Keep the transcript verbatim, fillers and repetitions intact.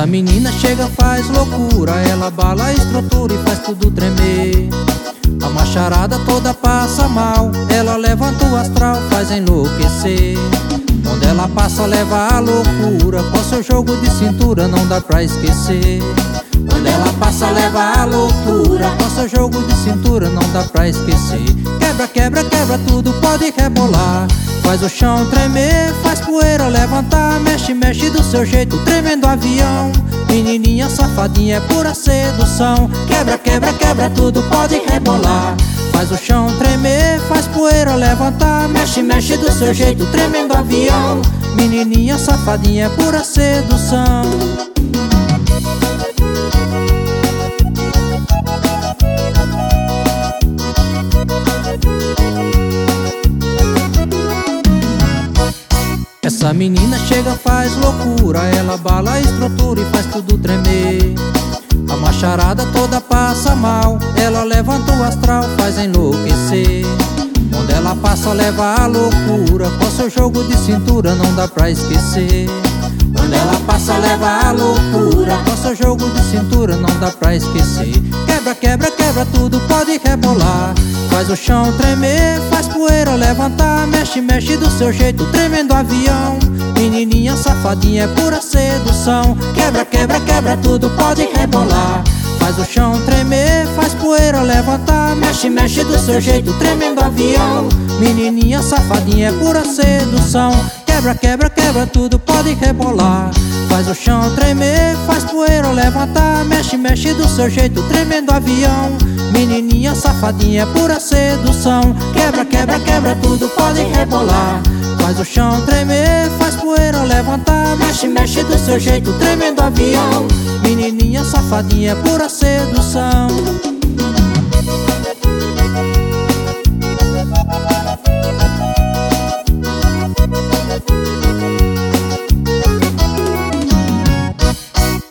Essa menina chega, faz loucura, ela abala a estrutura e faz tudo tremer. A macharada toda passa mal, ela levanta o astral, faz enlouquecer. Onde ela passa leva a loucura, com seu jogo de cintura não dá pra esquecer. Onde ela passa leva a loucura, com seu jogo de cintura não dá pra esquecer. Quebra, quebra, quebra tudo, pode rebolar. Faz o chão tremer, faz poeira levantar. Mexe, mexe do seu jeito, tremendo avião. Menininha safadinha, é pura sedução. Quebra, quebra, quebra tudo, pode rebolar. Faz o chão tremer, faz poeira levantar. Mexe, mexe do seu jeito, tremendo avião. Menininha safadinha, é pura sedução. Essa menina chega, faz loucura, ela abala a estrutura e faz tudo tremer. A macharada toda passa mal, ela levanta o astral, faz enlouquecer. Onde ela passa leva a loucura, com seu jogo de cintura não dá pra esquecer. Onde ela passa leva a loucura, com seu jogo de cintura não dá pra esquecer. Quebra, quebra, quebra tudo, pode rebolar. Faz o chão tremer, faz poeira levantar. Mexe, mexe do seu jeito, tremendo avião. Menininha safadinha, é pura sedução. Quebra, quebra, quebra tudo, pode rebolar. Faz o chão tremer, faz poeira levantar. Mexe, mexe do seu jeito, tremendo avião. Menininha safadinha, é pura sedução. Quebra, quebra, quebra tudo, pode rebolar. Faz o chão tremer, faz poeira levantar. Mexe, mexe do seu jeito, tremendo avião. Menininha safadinha, é pura sedução. Quebra, quebra, quebra tudo, pode rebolar. Faz o chão tremer, faz poeira levantar. Mexe, mexe do seu jeito, tremendo avião. Menininha safadinha, é pura sedução.